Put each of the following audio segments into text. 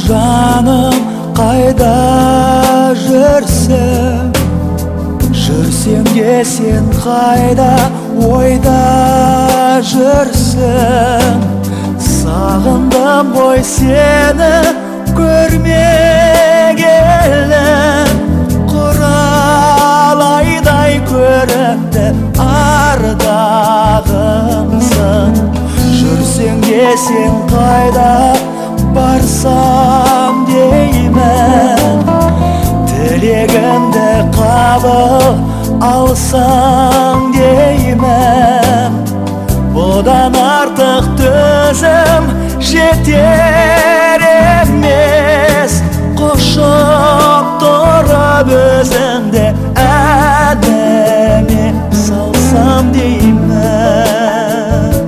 Жаным қайда жүрсің? Жүрсең де сен қайда, ойда жүрсің? Сағындым ғой сені көрмегелі, құралайдай көрікті ардағымсың. Жүрсең де сен қайда, барсам деймін, тілегімді қабыл алсаң деймін. Бұдан артық төзім жетер емес, құшып тұрып өзіңді әдеме салсам деймін.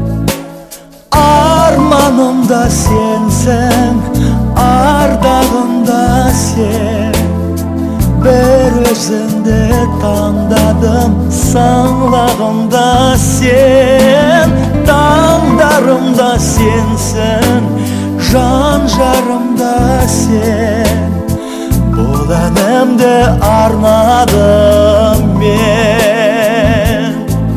Арманым да сенсің, ардағым да сен. Бір өзіңді таңдадым, саңлағым да сен. Таңдарым да сенсің, жан жарым да сен. Бұл әнімді арнадым мен.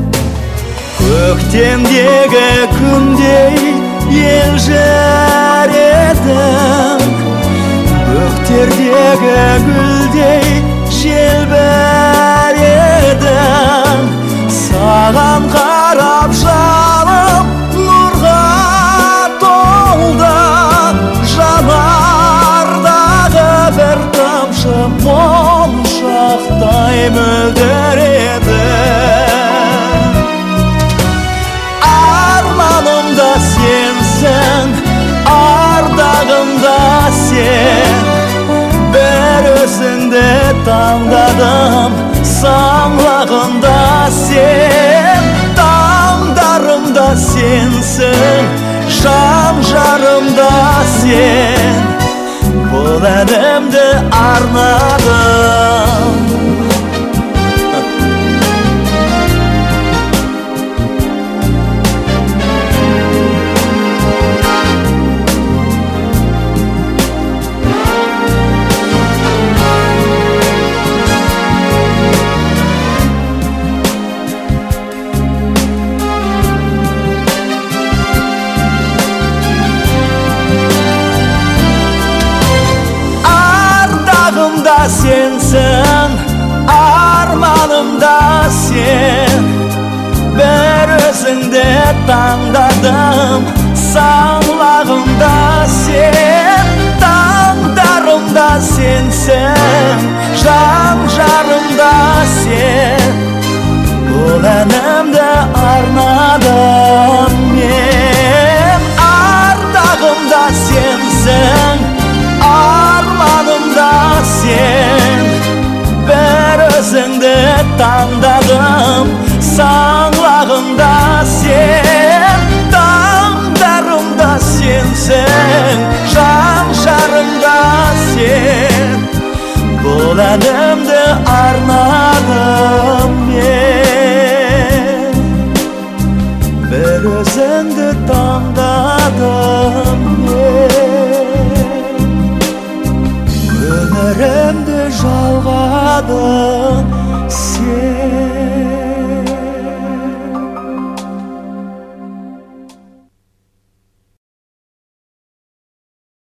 Көктемдегі күндей елжір едің, бөктердегі гүлдей желбір едің. Саған қарап жаным нұрға толды, жанардағы бір тамшы моншақтай мөлдір еді. Арманым да сенсің, ардағым да сен. Бір өзіңді таңдадым, саңлағым да сен. Таңдарым да сенсің, жан жарым да сен. Бұл әнімді арнадым. Сенсің, арманым да сен. Бір өзіңді таңдадым, саңлағым да сен. Таңдарым да сенсің, жан жарым да сен. Бұл әнімді арнадым мен. Ардағым да сенсің, арманым да сен. Бір өзіңді таңдадым, саңлағым да сен. Таңдарым да сенсің, жан жарым да сен. Бұл әнімді арнадым мен. Бір өзіңді таңдадым мен. Өмірімді жалғадым сен.